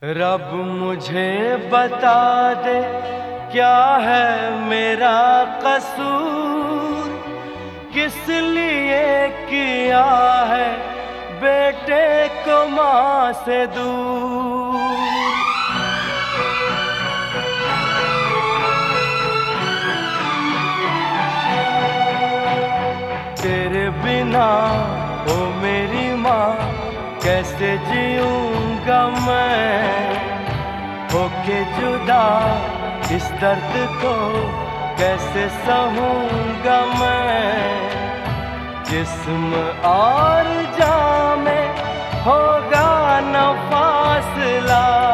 रब मुझे बता दे क्या है मेरा कसूर, किस लिए किया है बेटे को माँ से दूर। तेरे बिना ओ मेरी माँ कैसे जीऊंगा मैं, होके जुदा इस दर्द को कैसे सहूंगा मैं। जिस्म और जान में होगा न फासला,